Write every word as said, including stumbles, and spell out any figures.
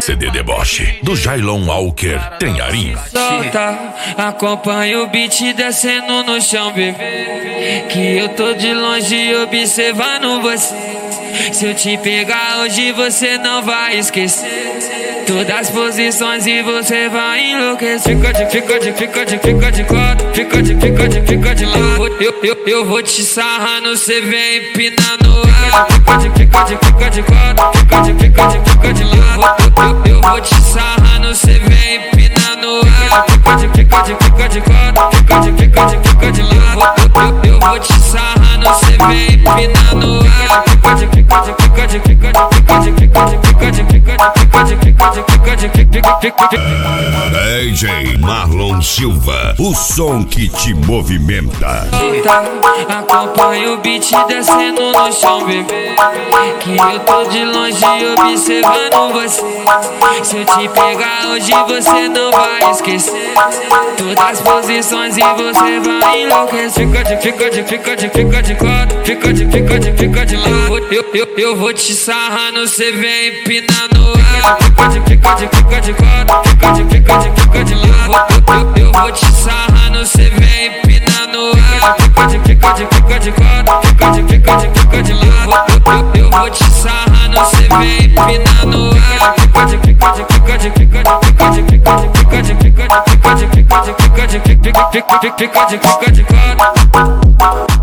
C D Deboche, do Jailon Walker, Tenharim. Solta, acompanha o beat descendo no chão, bebê, que eu tô de longe observando você. Se eu te pegar hoje você não vai esquecer todas as posições e você vai enlouquecer. Fica de, fica de, fica de, fica de quatro, fica de, fica de, fica de lado. Eu, eu, eu vou te sarrando, cê vem empinando no ar. Fica de, fica de, fica de quatro, fica de, fica de, fica de lado. Eu, eu, eu vou te sarrando, cê vem empinando no ar. Fica de, fica de, fica de quatro, fica de, fica de, fica de lado. Eu, eu, eu vou te sarrando, cê vem empinando no ar. Fica de, fica de, fica de, fica de, fica de, fica de, fica de, fica de, fica de, fica de, fica de, fica de, fica de. D J Marlon Silva, o som que te movimenta. Acompanha o beat descendo no chão, bebê, que eu tô de longe observando você. Se eu te pegar hoje você não vai esquecer todas as posições e você vai enlouquecer. Fica de, fica de, fica de, fica de quatro, fica de, fica de, fica de lado. Eu, eu, eu vou te sarrando, cê vem empinando no ar. Fica de, fica de, fica de quatro, fica de, fica de, fica de lado. Eu, eu, eu vou te sarrando, cê vem empinando no ar. Fica de, fica de, fica de quatro, fica de, fica de, fica de lado. Eu, eu, eu vou te sarrando, cê vem empinando no ar. Fica de, fica de, fica de, fica de, fica de, fica de, fica de, fica de, fica de, fica de, fica de, fica de, fica de, fica de quatro.